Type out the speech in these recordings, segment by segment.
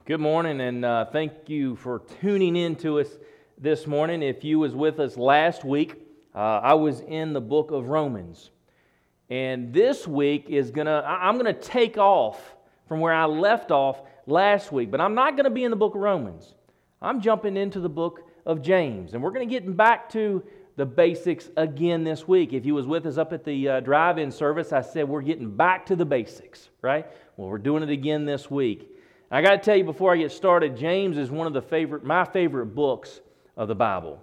Good morning, and thank you for tuning in to us this morning. If you was with us last week, I was in the book of Romans. And this week I'm gonna take off from where I left off last week, but I'm not gonna be in the book of Romans. I'm jumping into the book of James, and we're gonna get back to the basics again this week. If you was with us up at the drive-in service, I said we're getting back to the basics, right? Well, we're doing it again this week. I got to tell you before I get started, James is one of my favorite books of the Bible.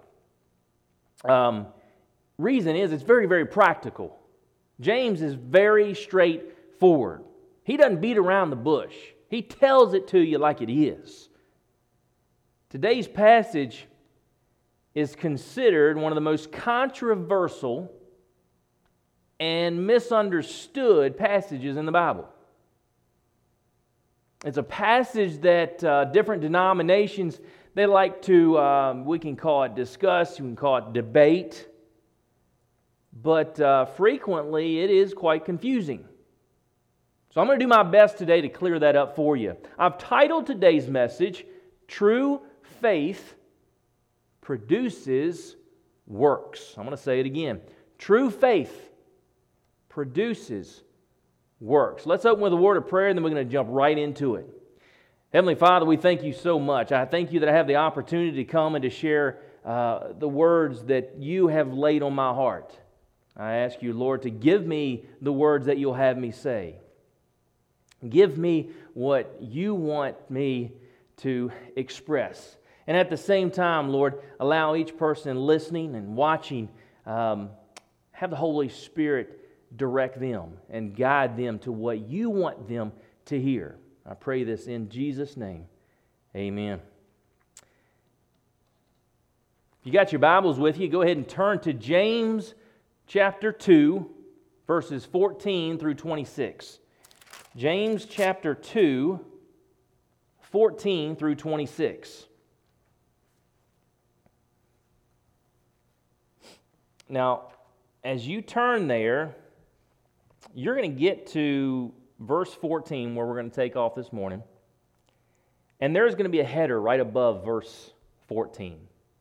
Reason is it's very, very practical. James is very straightforward. He doesn't beat around the bush. He tells it to you like it is. Today's passage is considered one of the most controversial and misunderstood passages in the Bible. It's a passage that different denominations, they like to, we can call it discuss, we can call it debate, but frequently it is quite confusing. So I'm going to do my best today to clear that up for you. I've titled today's message, True Faith Produces Works. I'm going to say it again. True faith produces works. Let's open with a word of prayer, and then we're going to jump right into it. Heavenly Father, we thank you so much. I thank you that I have the opportunity to come and to share the words that you have laid on my heart. I ask you, Lord, to give me the words that you'll have me say. Give me what you want me to express. And at the same time, Lord, allow each person listening and watching, have the Holy Spirit direct them and guide them to what you want them to hear. I pray this in Jesus' name. Amen. If you got your Bibles with you, go ahead and turn to James chapter 2, verses 14 through 26. James chapter 2, 14 through 26. Now, as you turn there, you're going to get to verse 14 where we're going to take off this morning. And there's going to be a header right above verse 14.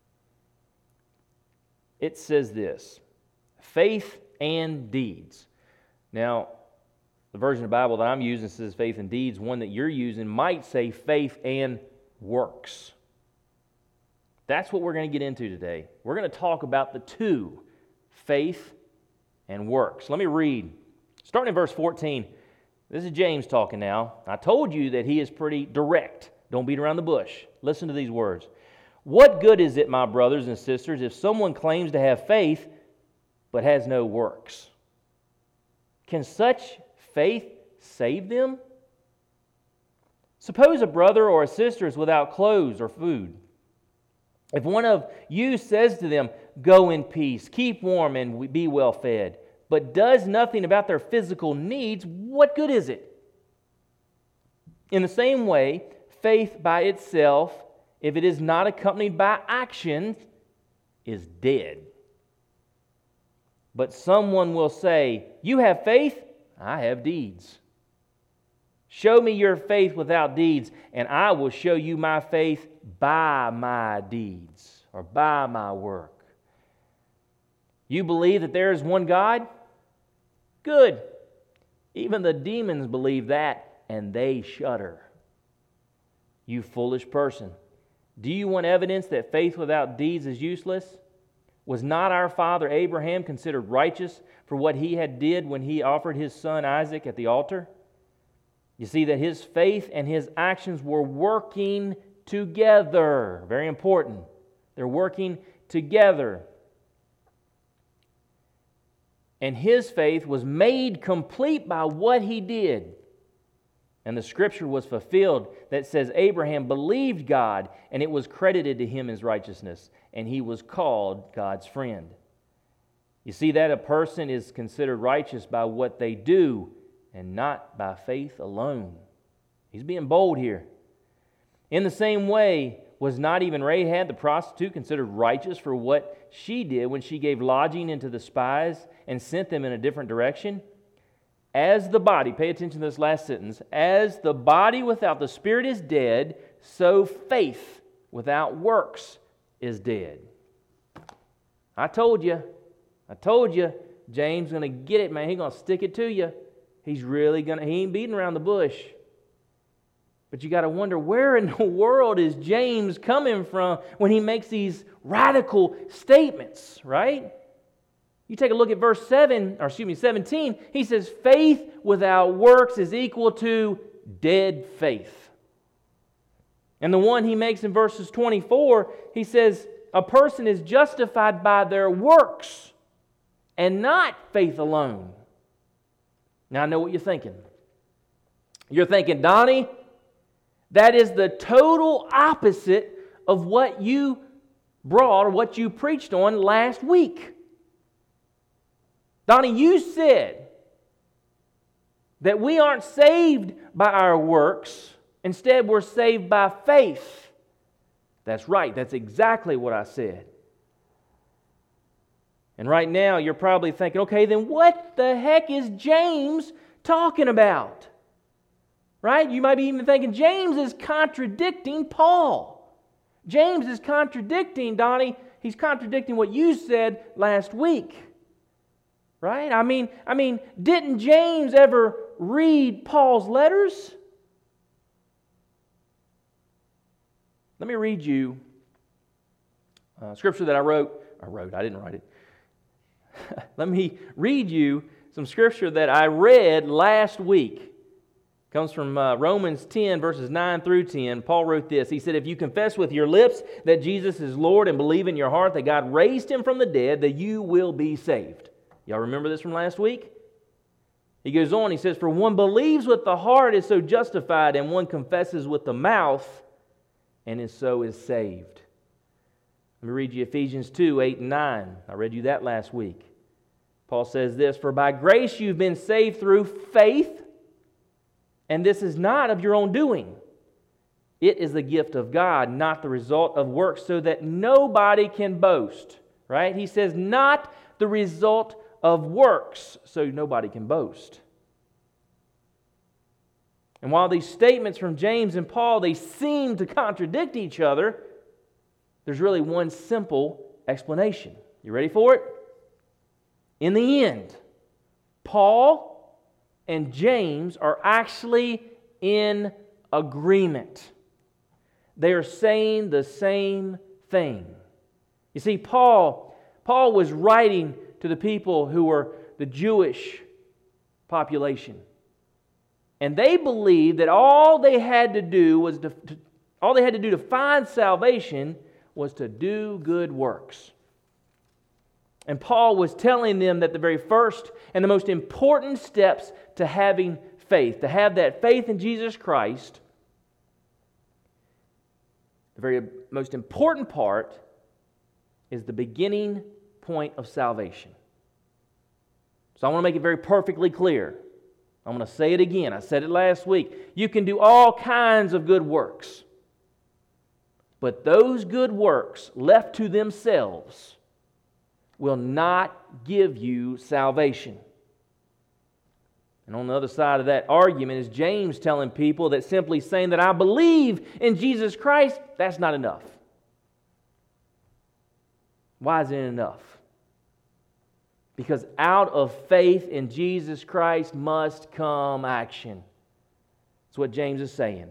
It says this, faith and deeds. Now, the version of the Bible that I'm using says faith and deeds. One that you're using might say faith and works. That's what we're going to get into today. We're going to talk about the two, faith and works. Let me read. Starting in verse 14, this is James talking now. I told you that he is pretty direct. Don't beat around the bush. Listen to these words. What good is it, my brothers and sisters, if someone claims to have faith but has no works? Can such faith save them? Suppose a brother or a sister is without clothes or food. If one of you says to them, go in peace, keep warm, and be well fed, but does nothing about their physical needs, what good is it? In the same way, faith by itself, if it is not accompanied by action, is dead. But someone will say, you have faith, I have deeds. Show me your faith without deeds, and I will show you my faith by my deeds, or by my work. You believe that there is one God? Good. Even the demons believe that, and they shudder. You foolish person. Do you want evidence that faith without deeds is useless? Was not our father Abraham considered righteous for what he had did when he offered his son Isaac at the altar? You see that his faith and his actions were working together. Very important. They're working together. And his faith was made complete by what he did. And the scripture was fulfilled that says Abraham believed God, and it was credited to him as righteousness, and he was called God's friend. You see that a person is considered righteous by what they do and not by faith alone. He's being bold here. In the same way, was not even Rahab the prostitute considered righteous for what she did when she gave lodging into the spies and sent them in a different direction? As the body, pay attention to this last sentence, as the body without the spirit is dead, so faith without works is dead. I told you. James going to get it, man. He's going to stick it to you. He ain't beating around the bush. But you got to wonder, where in the world is James coming from when he makes these radical statements, right? You take a look at verse 17. He says, faith without works is equal to dead faith. And the one he makes in verses 24, he says, a person is justified by their works and not faith alone. Now I know what you're thinking. You're thinking, Donnie, that is the total opposite of what you brought or what you preached on last week. Donnie, you said that we aren't saved by our works. Instead, we're saved by faith. That's right. That's exactly what I said. And right now, you're probably thinking, okay, then what the heck is James talking about? Right? You might be even thinking, James is contradicting Paul. James is contradicting, Donnie, he's contradicting what you said last week. Right? I mean, didn't James ever read Paul's letters? Let me read you scripture that I didn't write it. Let me read you some scripture that I read last week. It comes from Romans 10, verses 9 through 10. Paul wrote this. He said, if you confess with your lips that Jesus is Lord and believe in your heart that God raised Him from the dead, that you will be saved. Y'all remember this from last week? He goes on, he says, for one believes with the heart is so justified, and one confesses with the mouth and is so is saved. Let me read you Ephesians 2, 8 and 9. I read you that last week. Paul says this, for by grace you've been saved through faith, and this is not of your own doing. It is the gift of God, not the result of works, so that nobody can boast. Right? He says, not the result of works, so nobody can boast. And while these statements from James and Paul, they seem to contradict each other, there's really one simple explanation. You ready for it? In the end, Paul and James are actually in agreement. They are saying the same thing. You see, Paul was writing to the people who were the Jewish population. And they believed that all they had to do to find salvation was to do good works. And Paul was telling them that the very first and the most important steps to having faith, to have that faith in Jesus Christ, the very most important part is the beginning point of salvation. So I want to make it very perfectly clear. I'm going to say it again. I said it last week. You can do all kinds of good works. But those good works left to themselves will not give you salvation. And on the other side of that argument is James telling people that simply saying that I believe in Jesus Christ, that's not enough. Why isn't it enough? Because out of faith in Jesus Christ must come action. That's what James is saying.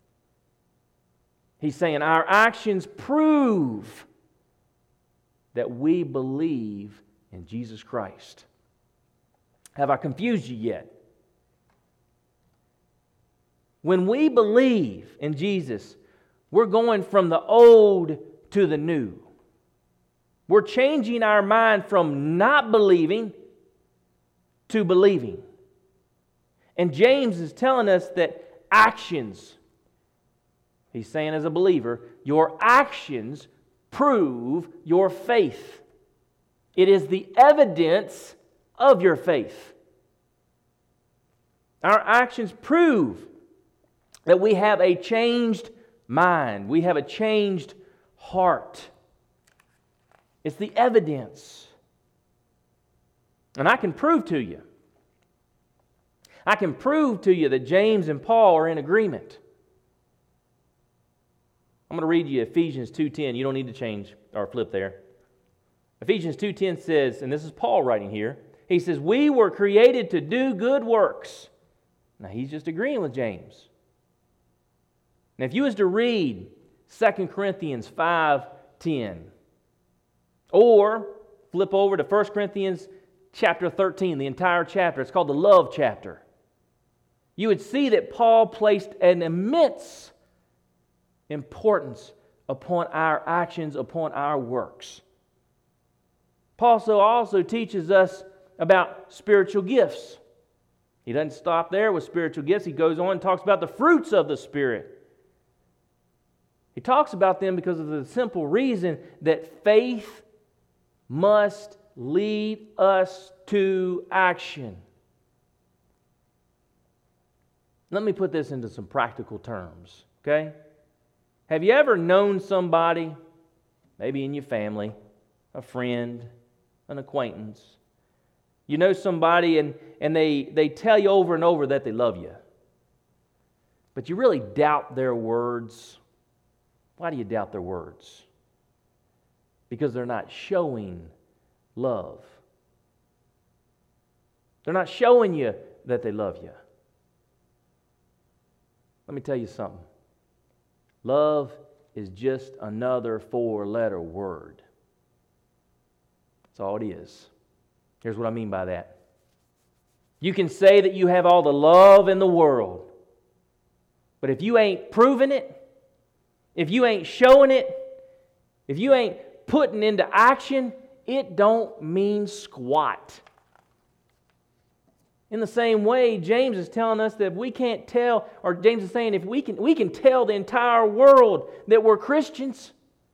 He's saying our actions prove that we believe in Jesus Christ. Have I confused you yet? When we believe in Jesus, we're going from the old to the new. We're changing our mind from not believing to believing. And James is telling us that actions, he's saying as a believer, your actions prove your faith. It is the evidence of your faith. Our actions prove that we have a changed mind. We have a changed heart. It's the evidence. And I can prove to you. I can prove to you that James and Paul are in agreement. I'm going to read you Ephesians 2:10. You don't need to change or flip there. Ephesians 2:10 says, and this is Paul writing here, he says, we were created to do good works. Now he's just agreeing with James. Now if you was to read 2 Corinthians 5:10, or flip over to 1 Corinthians chapter 13, the entire chapter, it's called the love chapter, you would see that Paul placed an immense importance upon our actions, upon our works. Paul also teaches us about spiritual gifts. He doesn't stop there with spiritual gifts. He goes on and talks about the fruits of the Spirit. He talks about them because of the simple reason that faith must lead us to action. Let me put this into some practical terms, okay? Have you ever known somebody, maybe in your family, a friend, an acquaintance? You know somebody and they tell you over and over that they love you. But you really doubt their words. Why do you doubt their words? Because they're not showing love. They're not showing you that they love you. Let me tell you something. Love is just another 4-letter word. That's all it is. Here's what I mean by that. You can say that you have all the love in the world, but if you ain't proving it, if you ain't showing it, if you ain't putting into action, it don't mean squat. In the same way, James is telling us that we can't tell, or James is saying if we can tell the entire world that we're Christians.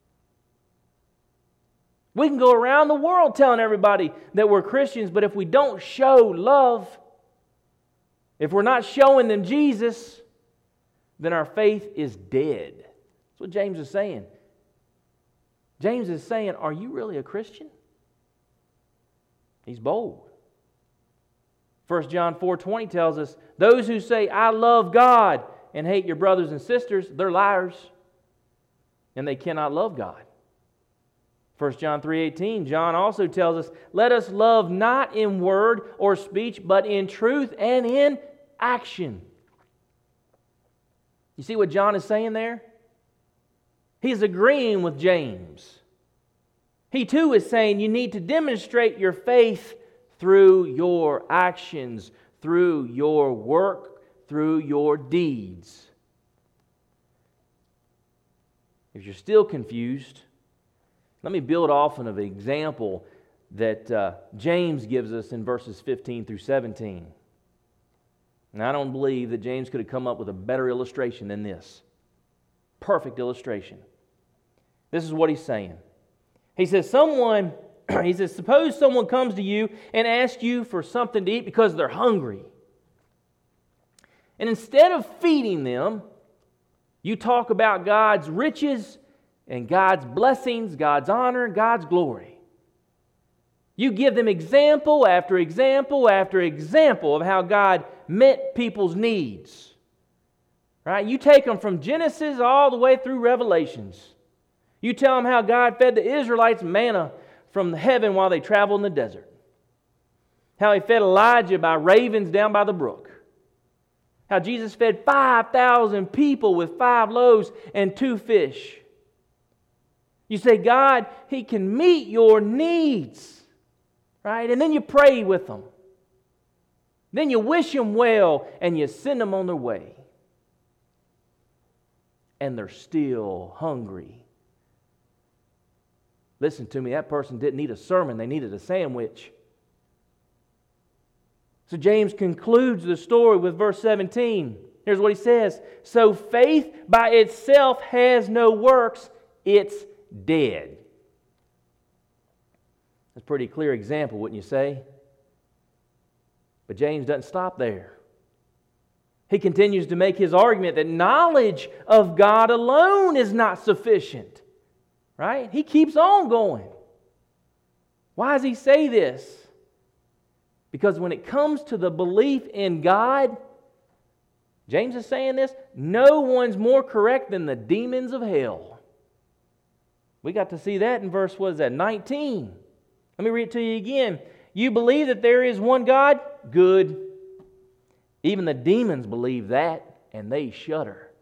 We can go around the world telling everybody that we're Christians, but if we don't show love, if we're not showing them Jesus, then our faith is dead. That's what James is saying. James is saying, are you really a Christian? He's bold. 1 John 4:20 tells us, those who say, I love God, and hate your brothers and sisters, they're liars, and they cannot love God. 1 John 3:18, John also tells us, let us love not in word or speech, but in truth and in action. You see what John is saying there? He's agreeing with James. He too is saying you need to demonstrate your faith through your actions, through your work, through your deeds. If you're still confused, let me build off of an example that James gives us in verses 15 through 17. And I don't believe that James could have come up with a better illustration than this. Perfect illustration. This is what he's saying. He says, suppose someone comes to you and asks you for something to eat because they're hungry. And instead of feeding them, you talk about God's riches and God's blessings, God's honor, God's glory. You give them example after example after example of how God met people's needs. Right? You take them from Genesis all the way through Revelations. You tell them how God fed the Israelites manna from heaven while they traveled in the desert. How He fed Elijah by ravens down by the brook. How Jesus fed 5,000 people with 5 loaves and 2 fish. You say, God, He can meet your needs. Right? And then you pray with them. Then you wish them well and you send them on their way. And they're still hungry. Listen to me, that person didn't need a sermon, they needed a sandwich. So James concludes the story with verse 17. Here's what he says. So faith by itself has no works, it's dead. That's a pretty clear example, wouldn't you say? But James doesn't stop there. He continues to make his argument that knowledge of God alone is not sufficient. Right? He keeps on going. Why does he say this? Because when it comes to the belief in God, James is saying this, no one's more correct than the demons of hell. We got to see that in verse, 19? Let me read it to you again. You believe that there is one God? Good. Even the demons believe that, and they shudder.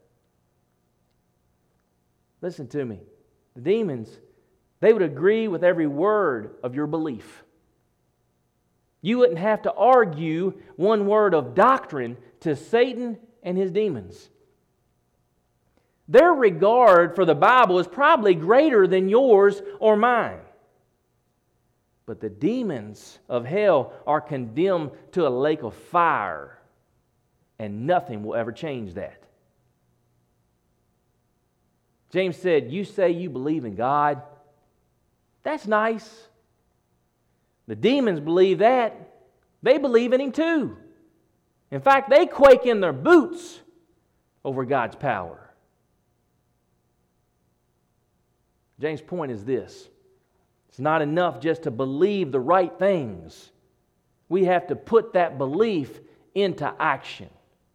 Listen to me. The demons, they would agree with every word of your belief. You wouldn't have to argue one word of doctrine to Satan and his demons. Their regard for the Bible is probably greater than yours or mine. But the demons of hell are condemned to a lake of fire, and nothing will ever change that. James said, you say you believe in God. That's nice. The demons believe that. They believe in Him too. In fact, they quake in their boots over God's power. James' point is this. It's not enough just to believe the right things. We have to put that belief into action.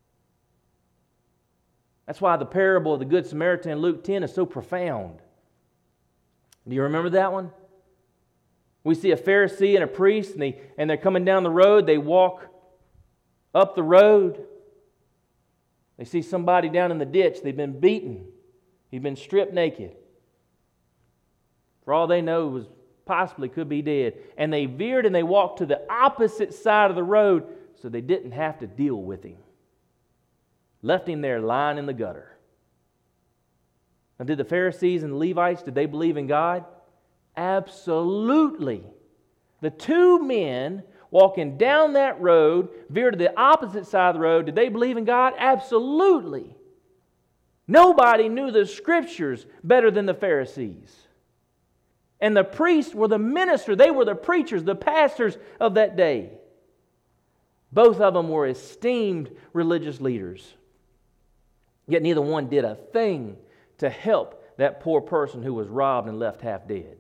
That's why the parable of the Good Samaritan in Luke 10 is so profound. Do you remember that one? We see a Pharisee and a priest, and they're coming down the road. They walk up the road. They see somebody down in the ditch. They've been beaten. He's been stripped naked. For all they know, was possibly could be dead. And they veered and they walked to the opposite side of the road so they didn't have to deal with him. Left him there lying in the gutter. Now, did the Pharisees and the Levites, did they believe in God? Absolutely. The two men walking down that road, veered to the opposite side of the road, did they believe in God? Absolutely. Nobody knew the Scriptures better than the Pharisees. And the priests were the minister. They were the preachers, the pastors of that day. Both of them were esteemed religious leaders. Yet neither one did a thing to help that poor person who was robbed and left half dead.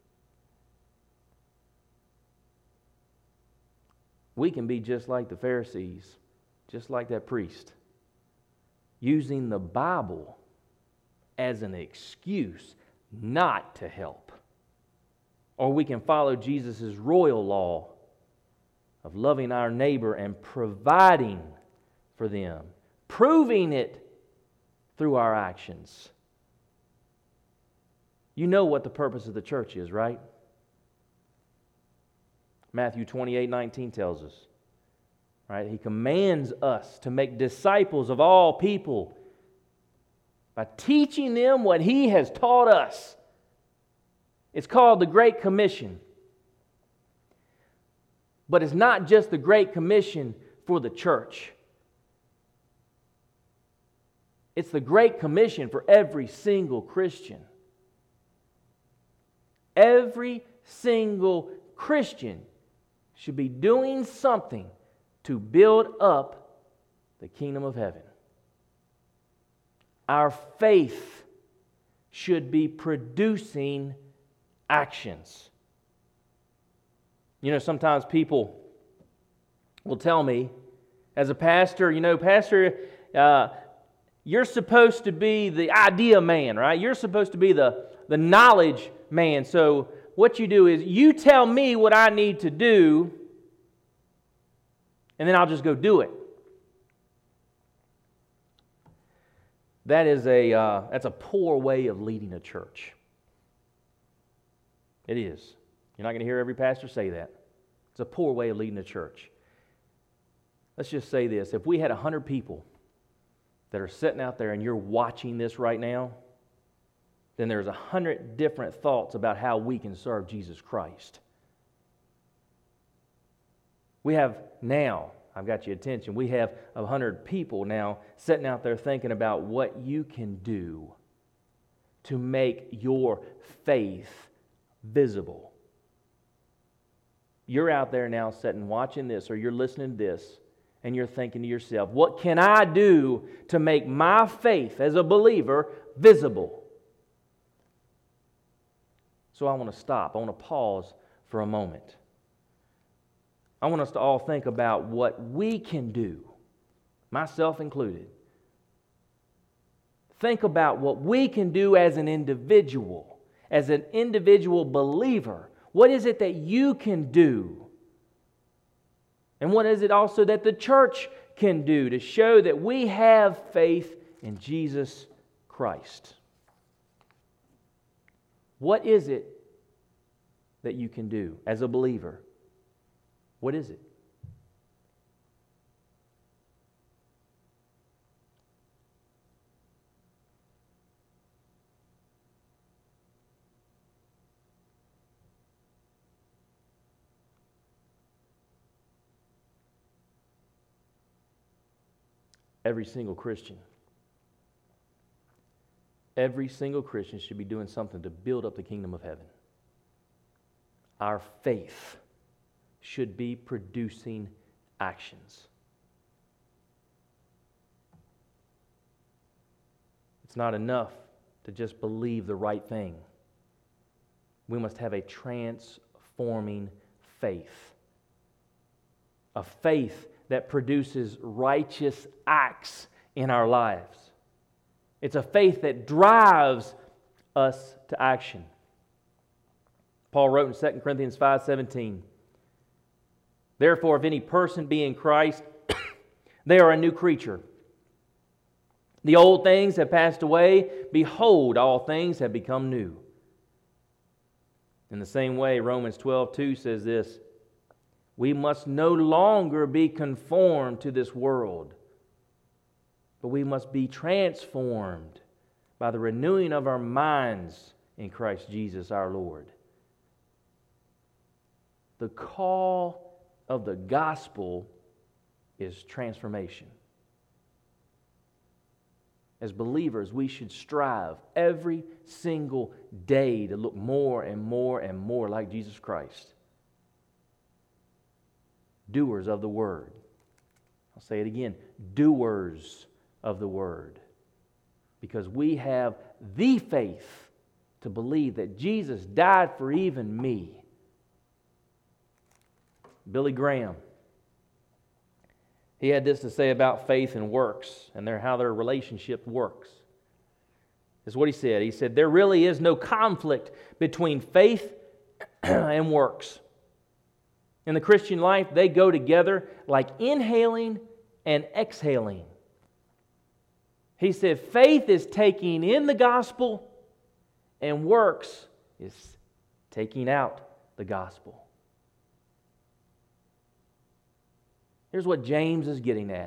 We can be just like the Pharisees, just like that priest, using the Bible as an excuse not to help. Or we can follow Jesus' royal law of loving our neighbor and providing for them, proving it through our actions. You know what the purpose of the church is, right? Matthew 28:19 tells us, right? He commands us to make disciples of all people by teaching them what He has taught us. It's called the Great Commission. But it's not just the Great Commission for the church. It's the Great Commission for every single Christian. Every single Christian should be doing something to build up the kingdom of heaven. Our faith should be producing actions. You know, sometimes people will tell me, as a pastor, Pastor, you're supposed to be the idea man, right? You're supposed to be the knowledge man. So what you do is you tell me what I need to do, and then I'll just go do it. That's a poor way of leading a church. It is. You're not going to hear every pastor say that. It's a poor way of leading a church. Let's just say this. If we had 100 people that are sitting out there and you're watching this right now, then there's 100 different thoughts about how we can serve Jesus Christ. We have now, I've got your attention, we have 100 people now sitting out there thinking about what you can do to make your faith visible. You're out there now sitting watching this, or you're listening to this, and you're thinking to yourself, what can I do to make my faith as a believer visible? So I want to stop. I want to pause for a moment. I want us to all think about what we can do, myself included, think about what we can do as an individual believer. What is it that you can do? And what is it also that the church can do to show that we have faith in Jesus Christ? What is it that you can do as a believer? What is it? Every single Christian should be doing something to build up the kingdom of heaven. Our faith should be producing actions. It's not enough to just believe the right thing. We must have a transforming faith. A faith that produces righteous acts in our lives. It's a faith that drives us to action. Paul wrote in 2 Corinthians 5:17, "Therefore, if any person be in Christ, they are a new creature. The old things have passed away. Behold, all things have become new." In the same way, Romans 12:2 says this, "We must no longer be conformed to this world, but we must be transformed by the renewing of our minds in Christ Jesus our Lord." The call of the gospel is transformation. As believers, we should strive every single day to look more and more and more like Jesus Christ. Doers of the word. I'll say it again. Doers of the word. Because we have the faith to believe that Jesus died for even me. Billy Graham, he had this to say about faith and works and how their relationship works. This is what he said. He said, "There really is no conflict between faith and works. In the Christian life, they go together like inhaling and exhaling." He said, faith is taking in the gospel, and works is taking out the gospel. Here's what James is getting at.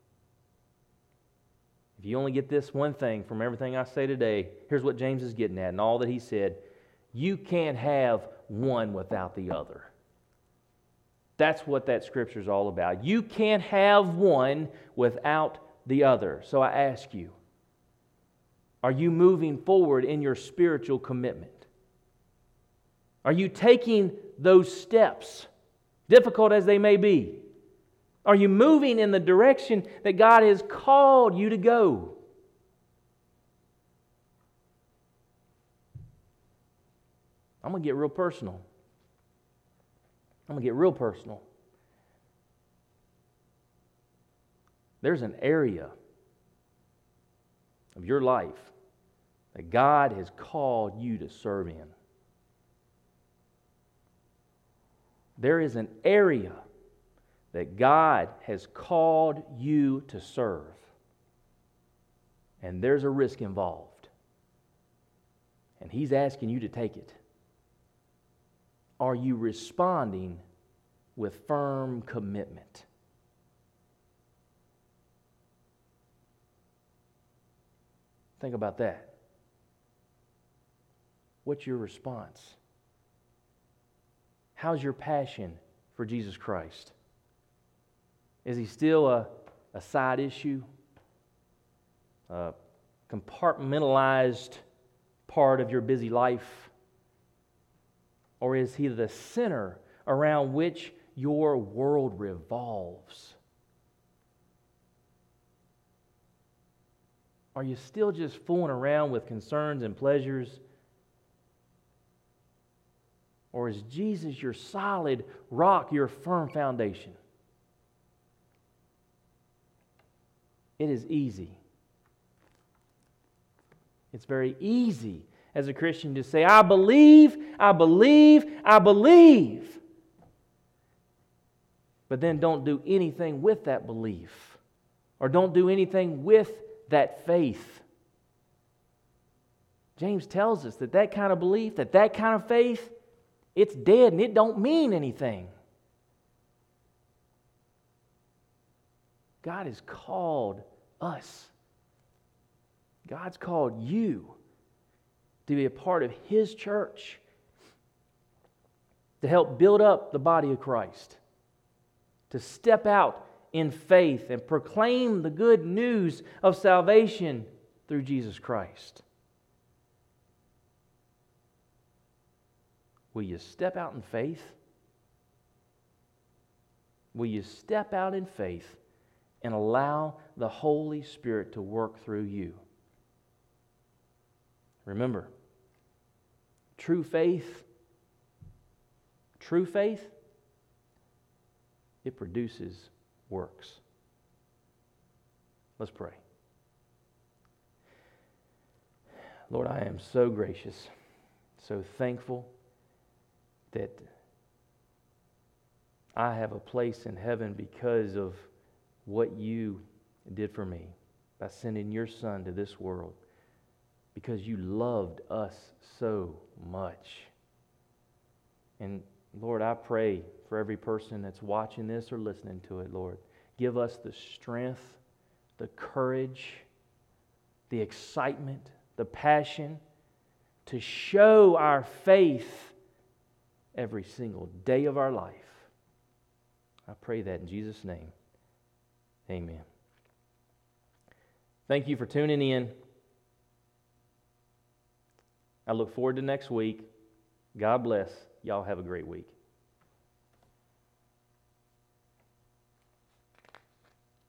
If you only get this one thing from everything I say today, here's what James is getting at and all that he said. You can't have one without the other. That's what that scripture is all about. You can't have one without the other. So I ask you, are you moving forward in your spiritual commitment? Are you taking those steps, difficult as they may be? Are you moving in the direction that God has called you to go? I'm going to get real personal. There's an area of your life that God has called you to serve in. There is an area that God has called you to serve. And there's a risk involved. And He's asking you to take it. Are you responding with firm commitment? Think about that. What's your response? How's your passion for Jesus Christ? Is He still a side issue? A compartmentalized part of your busy life? Or is He the center around which your world revolves? Are you still just fooling around with concerns and pleasures? Or is Jesus your solid rock, your firm foundation? It is easy It's very easy as a Christian to say, I believe, I believe, I believe. But then don't do anything with that belief. Or don't do anything with that faith. James tells us that that kind of belief, that kind of faith, it's dead and it don't mean anything. God has called us. God's called you to be a part of His church, to help build up the body of Christ, to step out in faith and proclaim the good news of salvation through Jesus Christ. Will you step out in faith? Will you step out in faith and allow the Holy Spirit to work through you? Remember, true faith, it produces works. Let's pray. Lord, I am so gracious, so thankful that I have a place in heaven because of what you did for me by sending your Son to this world, because you loved us so much. And Lord, I pray for every person that's watching this or listening to it, Lord. Give us the strength, the courage, the excitement, the passion to show our faith every single day of our life. I pray that in Jesus' name. Amen. Thank you for tuning in. I look forward to next week. God bless. Y'all have a great week.